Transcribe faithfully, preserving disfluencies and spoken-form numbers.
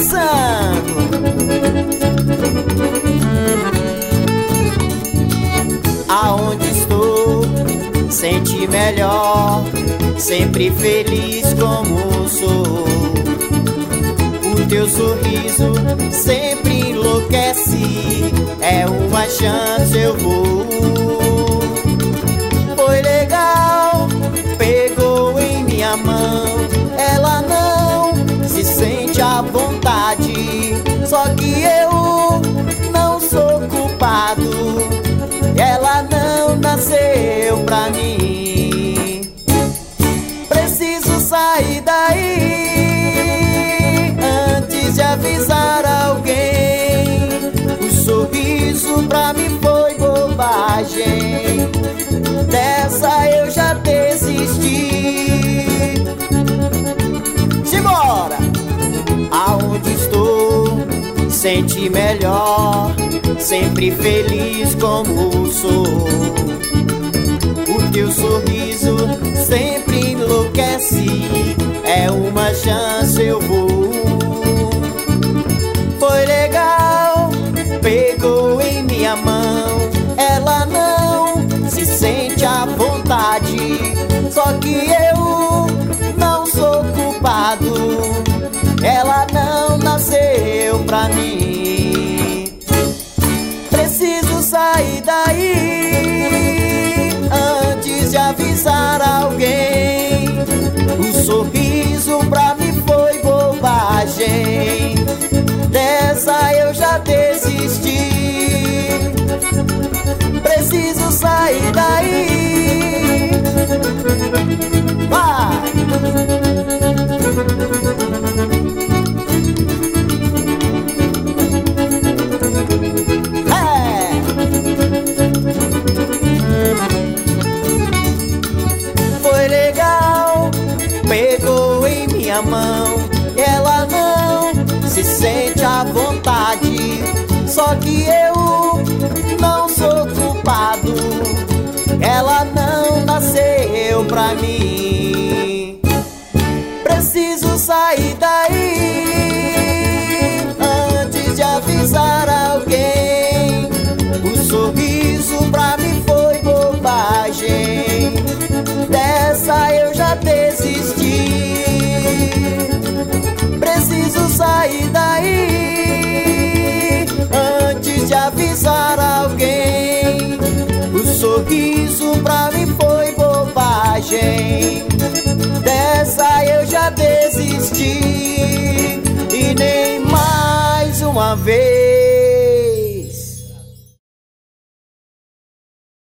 começando. Aonde estou, sente melhor, sempre feliz como sou. O teu sorriso sempre enlouquece, é uma chance eu vou. Foi legal, pegou em minha mão, ela não se sente à vontade, só que eu não sou culpado, ela não nasceu pra mim. Preciso sair daí antes de avisar alguém. O sorriso pra mim foi bobagem, dessa eu já desisti. Simbora! Aonde estou, sente melhor, sempre feliz como sou. O teu sorriso sempre enlouquece, é uma chance eu vou. Foi legal, pegou em minha mão, ela não se sente à vontade, só que eu não sou culpado, ela não nasceu pra mim. Preciso sair daí antes de avisar alguém. O sorriso pra mim foi bobagem, dessa eu já desisti. Preciso sair daí. Vai! Foi legal, pegou em minha mão, ela não se sente à vontade, só que eu não sou culpado, ela não nasceu pra mim. Preciso sair daí antes de avisar alguém. O sorriso pra mim foi bobagem, dessa eu já desisti. Preciso sair daí antes de avisar alguém. O sorriso pra mim foi bobagem, dessa eu já desisti. E nem mais uma vez